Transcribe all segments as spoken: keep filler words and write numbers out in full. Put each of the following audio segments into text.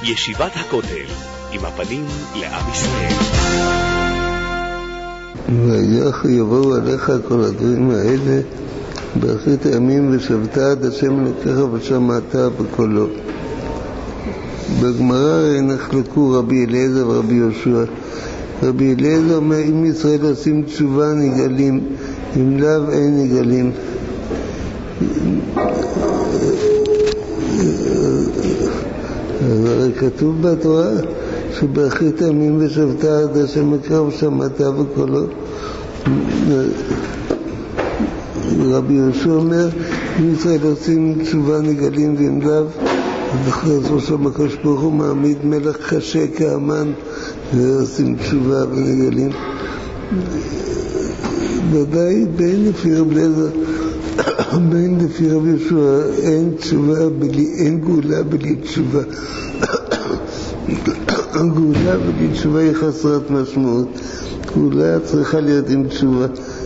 ישיבת הכותל, עם הפנים לעם ישראל. ויבואו עליך כל הדברים האלה באחרית הימים, ושבת עד השם אלוקיך ושמעת בקולו. בגמרא נחלקו רבי אליעזר ורבי יהושע. רבי אליעזר אומר, אם ישראל עושים תשובה נגאלים, אם לאו אין נגאלים. הרי כתוב בתורה שבאחרית הימים ושבת עד השם אלוקיך ושמעת בקולו. רבי יהושע אומר, אם ישראל עושים תשובה נגאלים, ואם לאו, אז שם הקדוש ברוך הוא מעמיד מלך קשה כהמן ועושים תשובה ונגאלים. ודאי בין לפי רבי אליעזר בין לפי רבי יהושע אין תשובה בלי, אין גאולה בלי תשובה. גאולה בלי תשובה היא חסרת משמעות. גאולה צריכה להיות עם תשובה.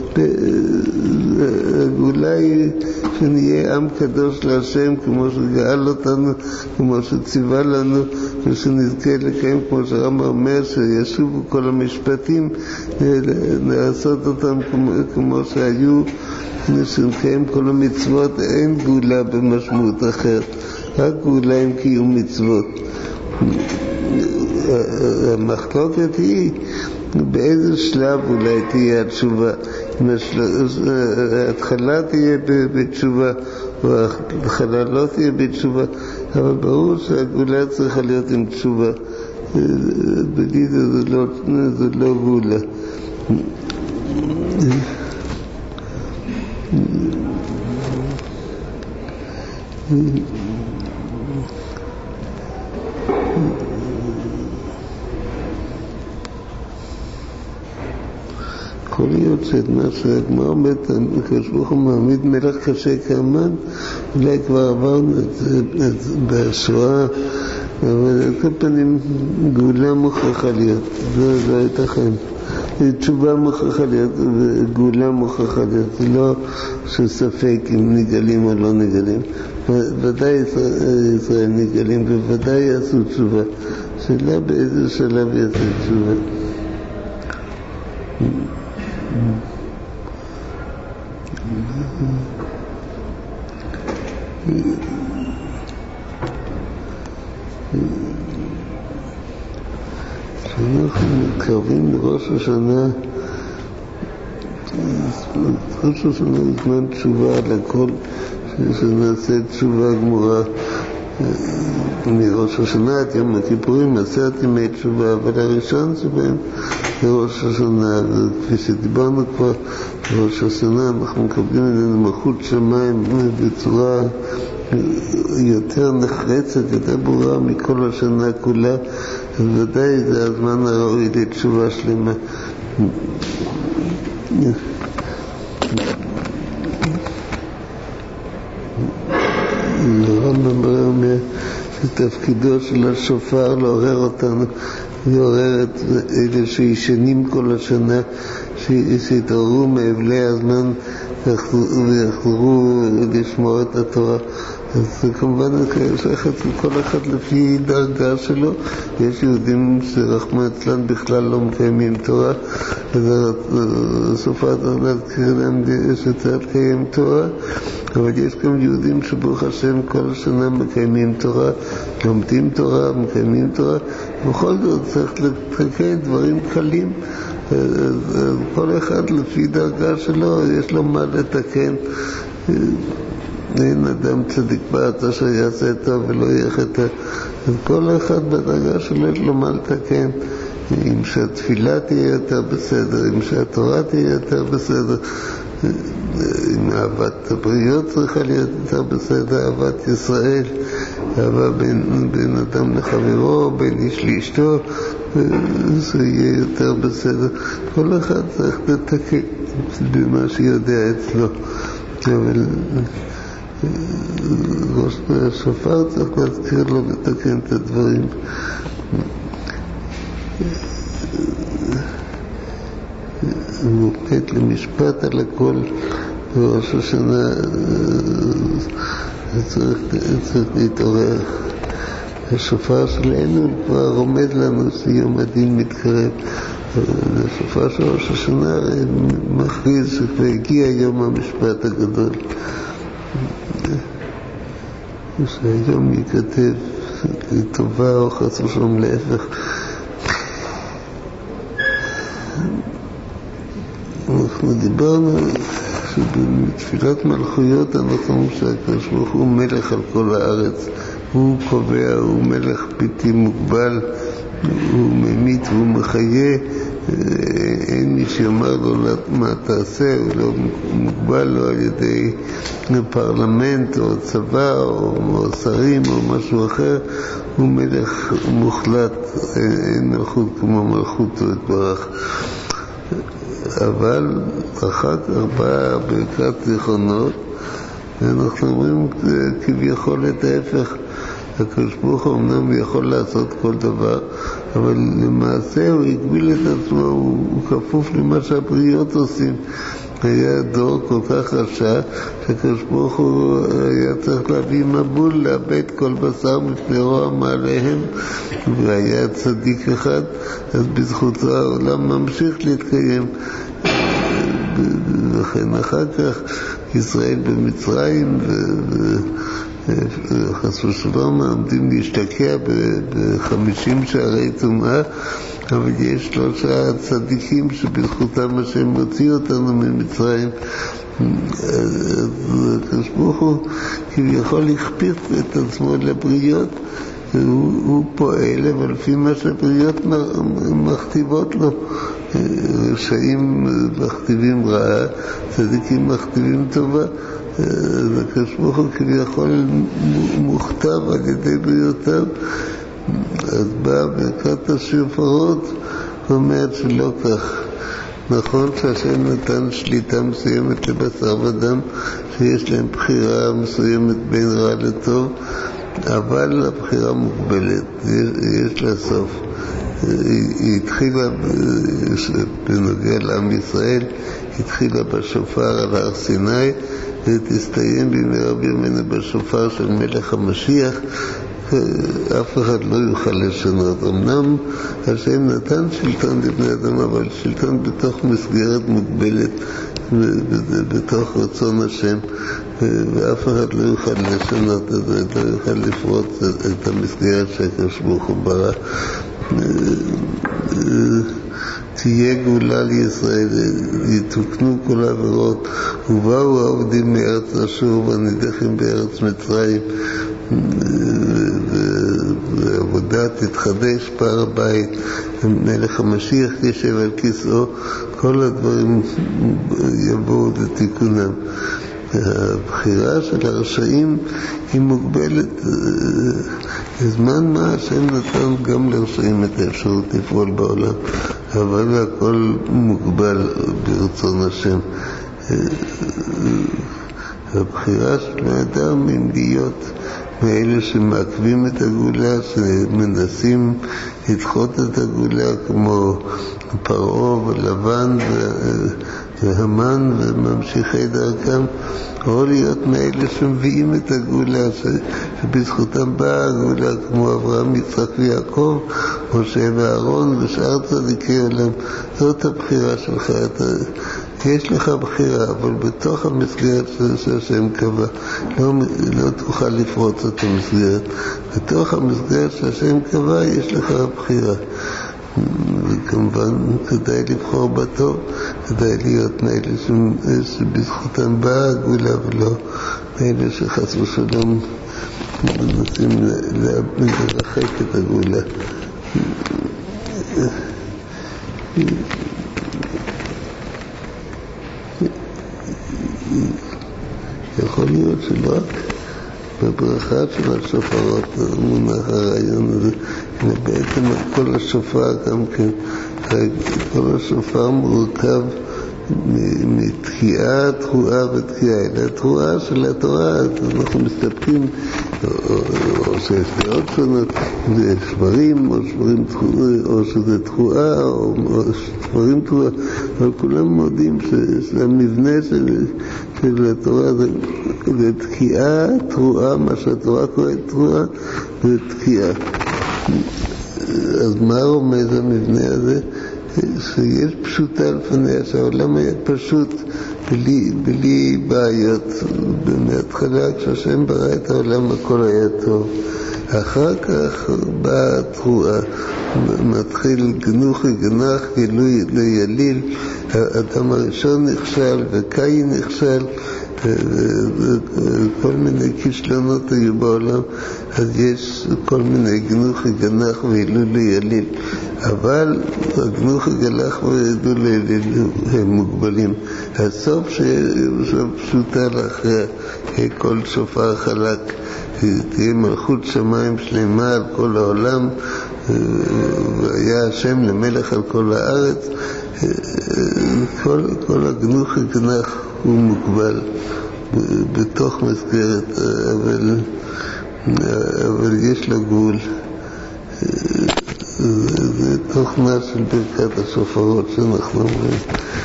הגאולה היא שנהיה עם קדוש להשם כמו שגאל אותנו, כמו שציווה לנו, ושנזכה לקיים כמו שהרמב"ם אומר שישובו כל המשפטים לעשות אותם כמו, כמו שהיו, שנקיים כל המצוות. אין גאולה במשמעות אחרת, רק גאולה עם קיום מצוות. המחלוקת היא באיזה שלב אולי תהיה התשובה, אם ההתחלה תהיה בתשובה או ההתחלה לא תהיה בתשובה, אבל ברור שהגאולה צריכה להיות עם תשובה. בלי זה זה לא, זה לא גאולה. יכול להיות שאת מה שהגמרא אומרת, הקדוש ברוך הוא מעמיד מלך קשה כהמן, אולי כבר עברנו את זה בשואה, אבל על כל פנים גאולה מוכרחה להיות, זה לא ייתכן. תשובה מוכרחה להיות וגאולה מוכרחה להיות, זה לא שספק אם נגאלים או לא נגאלים. ודאי ישראל נגאלים וודאי יעשו תשובה. שאלה באיזה שלב יעשו תשובה. כשאנחנו מתקרבים לראש השנה, ראש השנה זמן תשובה על הכל, שנעשה תשובה גמורה מראש השנה עד יום הכיפורים, עשרת ימי תשובה, אבל הראשון שבהם זה ראש השנה. וכפי שדיברנו כבר, ראש השנה אנחנו מקבלים ממנו מלכות שמיים בצורה יותר נחרצת, יותר ברורה מכל השנה כולה. ודאי זה הזמן הראוי לתשובה שלמה. הרמב"ם אומר שתפקידו של השופר לעורר אותנו, לעורר את אלה שישנים כל השנה, שיתעוררו מאבלי הזמן ויחזרו לשמור את התורה. אז כמובן שייכת כל אחד לפי דרגה שלו. יש יהודים שרחמנא ליצלן בכלל לא מקיימים תורה, אז הסופר להזכיר להם שצריך לקיים תורה, אבל יש גם יהודים שברוך השם כל שנה מקיימים תורה, לומדים תורה, מקיימים תורה. בכל זאת צריך לתקן דברים קלים, כל אחד לפי דרגה שלו יש לו מה לתקן. אין אדם צדיק בארץ אשר יעשה טוב ולא יחטא. אז כל אחד בדרגה שלו יש לו מה לתקן. אם שהתפילה תהיה יותר בסדר, אם שהתורה תהיה יותר בסדר, אם אהבת הבריות צריכה להיות יותר בסדר, אהבת ישראל, אהבה בין, בין אדם לחברו, בין איש לאשתו, זה יהיה יותר בסדר. כל אחד צריך לתקן במה שיודע אצלו. אבל ראש השופר צריך להזכיר לו לתקן את הדברים. מוקד למשפט על הכל בראש השנה, צריך, צריך להתעורר. השופר שלנו כבר עומד לנו שיום הדין מתקרב. השופר של ראש השנה מכריז שכבר הגיע יום המשפט הגדול. שהיום ייכתב טובה או חס ושלום להפך. אנחנו דיברנו שבתפילת מלכויות אנחנו אומרים שהקדוש ברוך הוא מלך על כל הארץ. הוא קובע, הוא מלך בלתי מוגבל, הוא ממית והוא מחיה. אין מי שיאמר לו מה תעשה, הוא לא מוגבל לו על ידי פרלמנט או צבא או, או שרים או משהו אחר. הוא מלך מוחלט, אין מלכות כמו מלכותו יתברך. אבל אחר כך באה ברכת זיכרונות, ואנחנו אומרים כביכול את ההפך. הקדוש ברוך הוא אמנם יכול לעשות כל דבר, אבל למעשה הוא הגביל את עצמו, הוא, הוא כפוף למה שהבריות עושים. היה דור כל כך רשע שהקדוש ברוך הוא היה צריך להביא מבול, לאבד כל בשר מפני רוע מעליהם, והיה צדיק אחד, אז בזכותו העולם ממשיך להתקיים. וכן אחר כך ישראל במצרים וחס ושלום עומדים להשתקע בחמישים שערי טומאה, אבל יש שלושה צדיקים שבזכותם השם מוציא אותנו ממצרים. הקדוש ברוך הוא כביכול הכפיף את עצמו לבריות, הוא, הוא פועל, אבל לפי מה שהבריות מכתיבות לו. רשעים מכתיבים רעה, צדיקים מכתיבים טובה. הקדוש ברוך הוא כביכול מוכתב על ידי בריותיו. אז באה ברכת השופרות ואומרת שלא כך. נכון שהשם נתן שליטה מסוימת לבשר ודם, שיש להם בחירה מסוימת בין רע לטוב, אבל הבחירה מוגבלת, יש, יש לה סוף. היא התחילה בנוגע לעם ישראל, התחילה בשופר על הר סיני, ותסתיים במהרה בימינו בשופר של מלך המשיח. אף אחד לא יוכל לשנות. אמנם השם נתן שלטון לבני אדם, אבל שלטון בתוך מסגרת מוגבלת, בתוך רצון השם, ואף אחד לא יוכל לשנות את זה, לא יוכל לפרוץ את המסגרת שהקדוש ברוך הוא ברא. תהיה גאולה לישראל, יתוקנו כל העבירות, ובאו העובדים מארץ אשור והנידחים בארץ מצרים, ועבודה תתחדש בהר הבית, מלך המשיח ישב על כיסאו, כל הדברים יבואו לתיקונם. הבחירה של הרשעים היא מוגבלת. זמן מה השם נתן גם לרשעים את האפשרות לפעול בעולם, אבל הכל מוגבל ברצון השם. הבחירה של האדם היא להיות מאלה שמעכבים את הגאולה, שמנסים לדחות את הגאולה, כמו פרעה ולבן והמן וממשיכי דרכם, או להיות מאלה שמביאים את הגאולה, שבזכותם באה הגאולה, כמו אברהם, יצחק ויעקב, משה ואהרון ושאר צדיקי עולם. זאת הבחירה שלך. אתה, יש לך בחירה, אבל בתוך המסגרת שהשם קבע, לא, לא תוכל לפרוץ את המסגרת. בתוך המסגרת שהשם קבע יש לך בחירה. וכמובן כדאי לבחור בטוב, כדאי להיות מאלה שבזכותם באה הגאולה, ולא מאלה שחס ושלום מנסים לרחק את הגאולה. יכול להיות שלא רק בברכה של השופרות מונח הרעיון הזה, אלא בעצם כל השופר גם כן, כל השופר מורכב מתקיעה, תרועה ותקיעה. אלא התרועה של התורה, אז אנחנו מסתפקים או שיש דעות שונות, זה שברים או שברים תחועה, או שזה תחועה או שברים תחועה, אבל כולם מודים שהמבנה של, של התורה זה, זה תקיעה, תרועה, מה שהתורה קוראת תרועה זה תקיעה. אז מה רומז המבנה הזה? שיש פשוטה לפניה, שהעולם היה פשוט בלי, בלי בעיות. מההתחלה כשהשם ברא את העולם הכל היה טוב. אחר כך באה תרועה, מתחיל גנוחי גנח גילוי ליליל, האדם הראשון נכשל וקין נכשל, כל מיני כישלונות היו בעולם, אז יש כל מיני גנוחי גנח והילול ליליל, אבל הגנוחי גנח והילול ליליל הם מוגבלים. הסוף שפשוטה לאחרי כל שופר חלק, תהיה מלכות שמיים שלמה על כל העולם, והיה השם למלך על כל הארץ. כל, כל הגנוחי גנח הוא מוגבל בתוך מסגרת, אבל, אבל יש לו גבול. זה תוכנה של ברכת השופרות שאנחנו אומרים.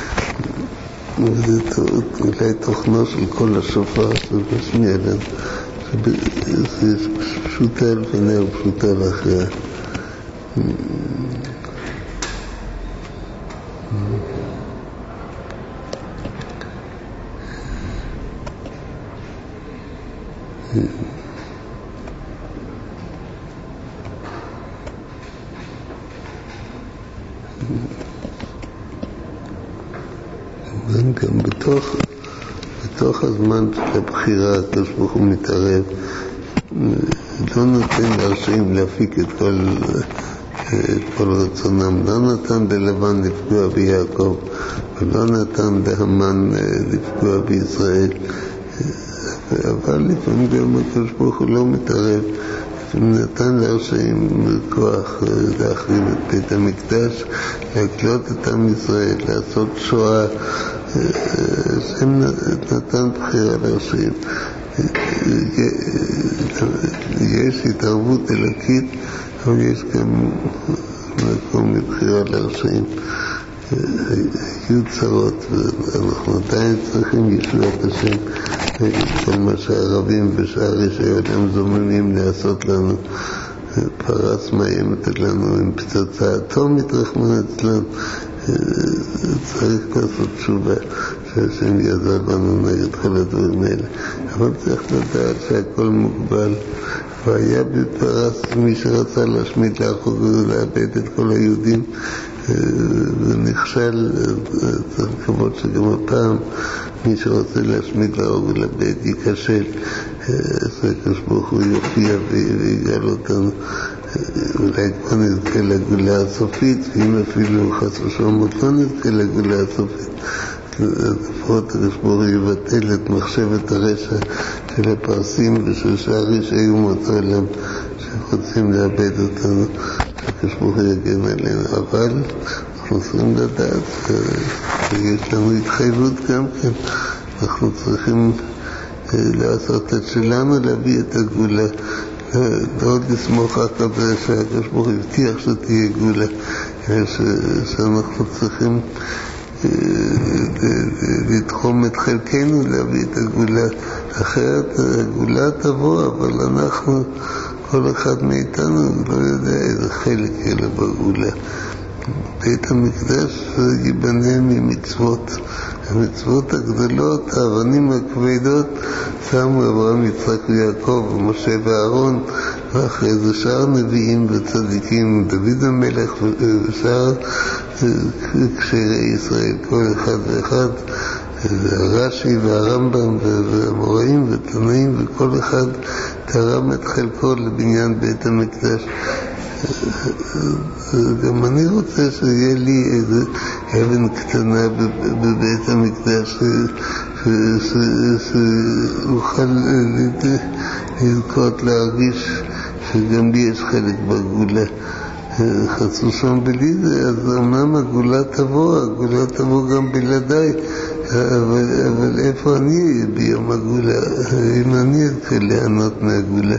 זה אולי תוכנה של כל השופר שמשמיע להם. זה פשוטה לפניה ופשוטה לאחריה. גם בתוך, בתוך הזמן של הבחירה הקדוש ברוך הוא מתערב, לא נותן להרשעים להפיק את כל, את כל רצונם. לא נתן ללבן לפגוע ביעקב, ולא נתן להמן לפגוע בישראל, אבל לפעמים גם הקדוש ברוך הוא לא מתערב. נתן להרשעים כוח להחריב את בית המקדש, להקלות את עם ישראל, לעשות שואה. השם נתן בחירה להרשעים. יש התערבות אלוקית, אבל יש גם מקום לבחירה להרשעים. היו צרות, ואנחנו עדיין צריכים ישועת השם. כל מה שהערבים ושאר ישי עולם זוממים לעשות לנו, פרס מאיימת לנו עם פצצה אטומית רחמנא ליצלן. צריך לעשות תשובה שהשם יעזור לנו נגד כל הדברים האלה, אבל צריך לדעת שהכל מוגבל. והיה בפרס מי שרצה להשמיד להרוג ולאבד את כל היהודים ונכשל. צריך לקוות שגם הפעם מי שרוצה להשמיד להרוג ולאבד ייכשל. אז הקדוש ברוך הוא יופיע ויגאל אותנו. אולי כבר נזכה לגאולה הסופית, ואם אפילו חס ושלום לא נזכה לגאולה הסופית, לפחות הקדוש ברוך הוא יבטל את מחשבת הרשע של הפרסים ושל שאר רשעי אומות העולם שרוצים לאבד אותנו, שהקדוש ברוך הוא יגן עלינו. אבל אנחנו צריכים לדעת שיש לנו התחייבות גם כן, אנחנו צריכים לעשות את שלנו, להביא את הגאולה, לא עוד לסמוך רק על זה שהקדוש ברוך הוא הבטיח שתהיה גאולה, שאנחנו צריכים לתחום את חלקנו להביא את הגאולה. אחרת הגאולה תבוא, אבל אנחנו, כל אחד מאיתנו לא יודע איזה חלק יהיה לו בגאולה. בית המקדש ייבנה ממצוות, המצוות הגדולות, האבנים הכבדות שמו אברהם, יצחק ויעקב ומשה ואהרון, ואחרי זה שאר נביאים וצדיקים, דוד המלך ושאר כשרי ישראל, כל אחד ואחד, הרש"י והרמב"ם והמוראים ותנאים, וכל אחד תרם את חלקו לבניין בית המקדש. גם אני רוצה שיהיה לי איזה אבן קטנה בבית המקדש שאוכל לזכות להרגיש שגם לי יש חלק בגאולה. חס ושלום בלי זה, אז אמנם הגאולה תבוא, הגאולה תבוא גם בלעדיי, אבל, אבל איפה אני ביום הגאולה? אם אני אתחיל ליהנות מהגאולה?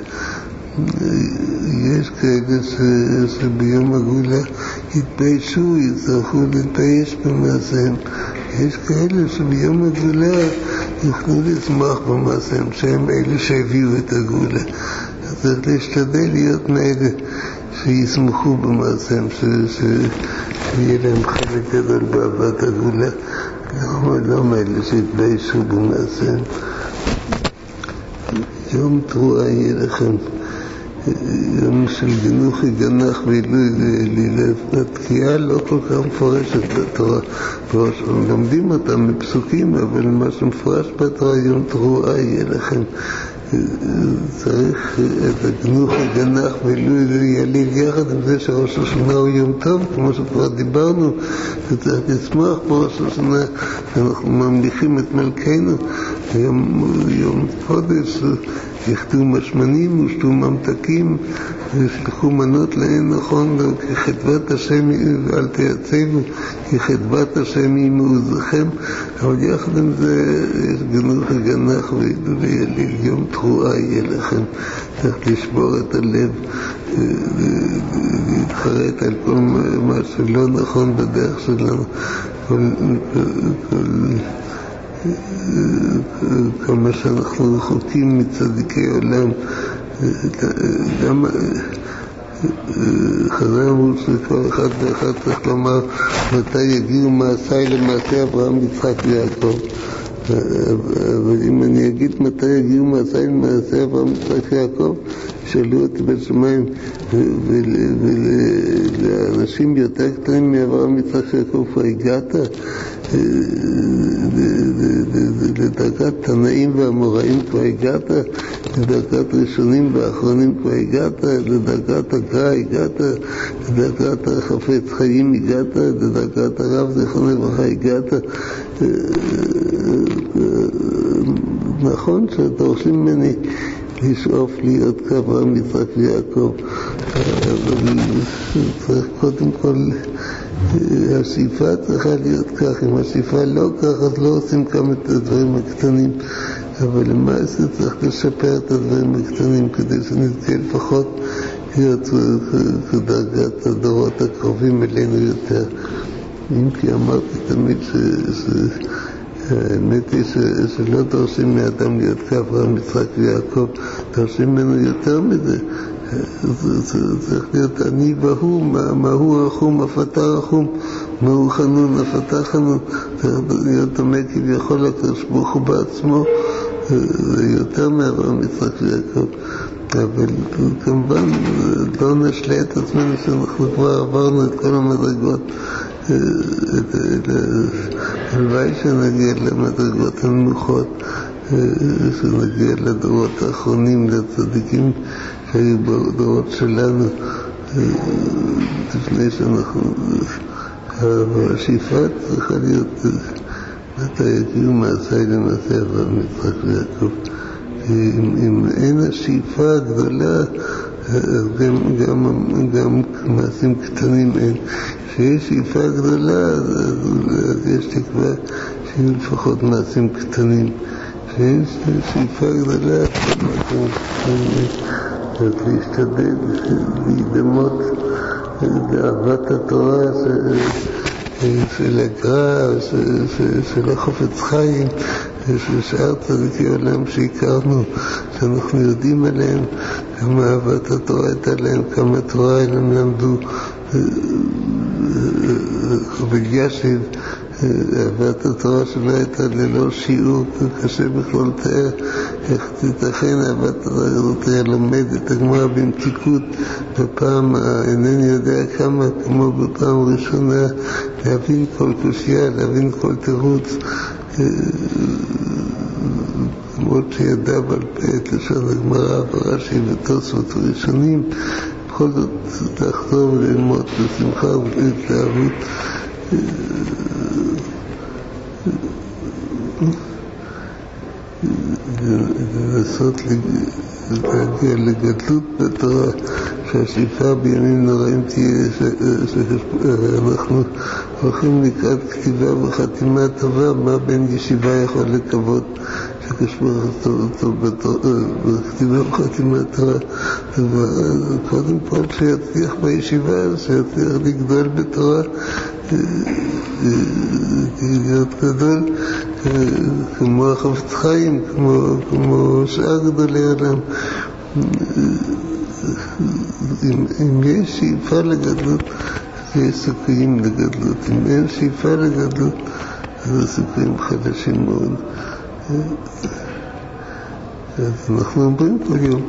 יש כאלה ש, שביום הגאולה יתביישו, יצטרכו להתבייש במעשיהם. יש כאלה שביום הגאולה יוכלו לשמוח במעשיהם, שהם אלה שהביאו את הגאולה. אז צריך להשתדל להיות מאלה שישמחו במעשיהם, ש, ש, שיהיה להם חלק גדול באהבת הגאולה. לא מאלה שהתביישו במעשיהם. יום תרועה יהיה לכם, יום של גינוך יגנח ועילוי ועלילה. התקיעה לא כל כך מפורשת בתורה, לומדים אותה מפסוקים, אבל מה שמפורש בתורה, יום תרועה יהיה לכם. צריך את הגינוך יגנח ועילוי ועלילה יחד עם זה שראש השנה הוא יום טוב, כמו שכבר דיברנו, וצריך לשמוח בראש השנה, אנחנו ממליכים את מלכנו. יום, יום חודש יכתו משמנים ושתו ממתקים ושלחו מנות לאין נכון, כחדבת השם ואל תייצבו, כחדבת השם היא מעוזכם. אבל יחד עם זה יש גינוך יגנח ועליל. יום תרועה יהיה לכם. צריך לשבור את הלב, להתחרט על כל מה שלא נכון בדרך שלנו, כל, כל, כל, כל מה שאנחנו רחוקים מצדיקי עולם. גם חז"ל אמרו שכל אחד ואחד צריך לומר מתי יגיעו מעשיי למעשה אברהם, יצחק ויעקב. אבל אם אני אגיד מתי יגיעו מעשיי למעשה אברהם, יצחק ויעקב, שאלו אותי בשמיים, ולאנשים יותר קטנים מאברהם, יצחק ויעקב, כבר הגעת לדרגת תנאים והמוראים, כבר הגעת לדרגת ראשונים ואחרונים, כבר הגעת לדרגת הגר"א, הגעת לדרגת החפץ חיים, הגעת לדרגת הרב זיכרונו לברכה, הגעת. נכון שדורשים ממני לשאוף להיות כאברהם, יצחק ויעקב, אבל צריך קודם כל, השאיפה צריכה להיות כך. אם השאיפה לא כך, אז לא עושים גם את הדברים הקטנים, אבל למעשה צריך לשפר את הדברים הקטנים כדי שנזכה לפחות להיות כדרגת הדורות הקרובים אלינו יותר. אם כי אמרתי תמיד ש... ש... האמת היא שלא דורשים מאדם להיות כאברהם, יצחק ויעקב, דורשים ממנו יותר מזה. צריך להיות אני והוא, מהו רחום אף אתה רחום, מהו חנון אף אתה חנון. צריך להיות דומה כביכול לקדוש ברוך הוא בעצמו, יותר מאברהם, יצחק ויעקב. אבל כמובן לא נשלה את עצמנו שאנחנו כבר עברנו את כל המדרגות. הלוואי שנגיע למדרגות הנמוכות, שנגיע לדורות האחרונים, לצדיקים שהיו בדורות שלנו, לפני שאנחנו... השאיפה צריכה להיות מתי יגיעו מעשיי למעשה אברהם, יצחק ויעקב. אם אין השאיפה הגדולה, גם, גם, גם מעשים קטנים אין. כשיש שאיפה גדולה, אז, אז יש תקווה שיהיו לפחות מעשים קטנים. כשאין שאיפה גדולה, אז להשתדל, להידמות לאהבת התורה של הגר"א, של החפץ חיים, של שאר צדיקי עולם שהכרנו, שאנחנו יודעים עליהם, כמה אהבת התורה הייתה להם, כמה תורה הם למדו. בגשב, אהבת התורה שלו הייתה ללא שיעור, קשה בכלל לתאר איך תיתכן אהבת התורה הזאת. היה לומד את הגמרא במתיקות, בפעם אינני יודע כמה, כמו בפעם ראשונה, להבין כל קושיה, להבין כל תירוץ, למרות שידע בעל פה את לשון הגמרא ורש"י ותוספות ראשונים, בכל זאת תחזור וללמוד בשמחה ובהתלהבות. לנסות להגיע לגדלות בתורה, שהשאיפה בימים נוראים תהיה שאנחנו הולכים לקראת כתיבה וחתימה טובה. מה בן ישיבה יכול לקוות שקשור אותו בכתיבה וחתימה טובה? קודם כל שיצליח בישיבה, שיצליח לגדול בתורה, להיות גדול כמו החפץ חיים, כמו, כמו שאר גדולי עולם. אם, אם יש שאיפה לגדלות, יש סיכויים לגדלות. אם אין שאיפה לגדלות, אז הסיכויים חדשים מאוד. אז אנחנו אומרים כל יום,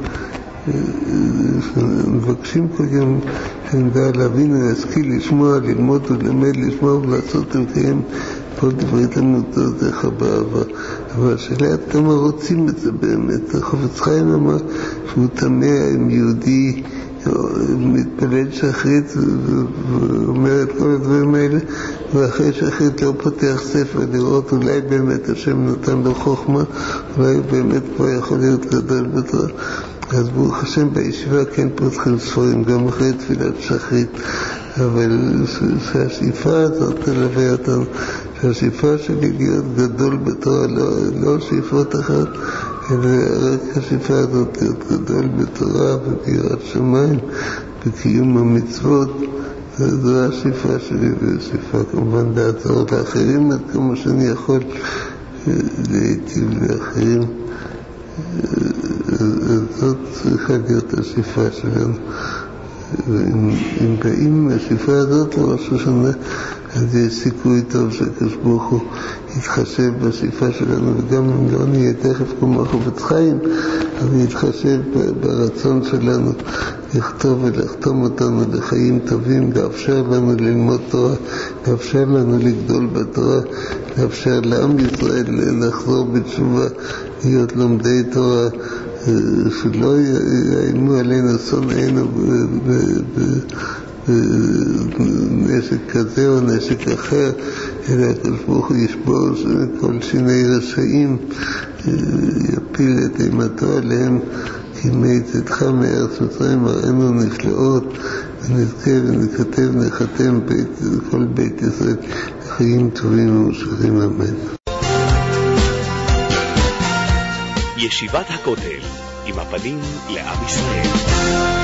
מבקשים כל יום שנדע להבין ולהשכיל, לשמוע, ללמוד ולמד, לשמוע ולעשות ולקיים כל דברי תלמודותיך באהבה. אבל השאלה עד כמה רוצים את זה באמת. החפץ חיים אמר שהוא תמה עם יהודי מתפלל שחרית ואומר את כל הדברים האלה, ואחרי שחרית לא פותח ספר לראות אולי באמת השם נתן לו חוכמה, אולי באמת כבר יכול להיות גדול בתורה. אז ברוך השם בישיבה כן פותחים ספרים גם אחרי תפילת שחרית, אבל שהשאיפה הזאת תלווה אותנו, שהשאיפה שלי להיות גדול בתורה, לא, לא שאיפות אחת, אלא רק השאיפה הזאת להיות גדול בתורה וביראת שמיים, בקיום המצוות. זו השאיפה שלי, והשאיפה כמובן לעזור לאחרים עד כמה שאני יכול להיטיב לאחרים. זאת צריכה להיות השאיפה שלנו. ואם באים מהשאיפה הזאת לראש השנה, אז יש סיכוי טוב שהקדוש ברוך הוא יתחשב בשאיפה שלנו, וגם אם לא נהיה תכף כמו החפץ חיים, אבל יתחשב ברצון שלנו לכתוב ולחתום אותנו לחיים טובים, לאפשר לנו ללמוד תורה, לאפשר לנו לגדול בתורה, לאפשר לעם ישראל לחזור בתשובה, להיות לומדי תורה, שלא יאיימו עלינו שונאינו בנשק כזה או נשק אחר, אלא הקדוש ברוך הוא ישבור כל שיני רשעים, יפיל את אימתו עליהם, כי מצאתך מארץ מצרים הראינו נפלאות, ונזכה ונכתב נחתם כל בית ישראל לחיים טובים ומושכים, אמן. ישיבת הכותל, עם הפנים לעם ישראל.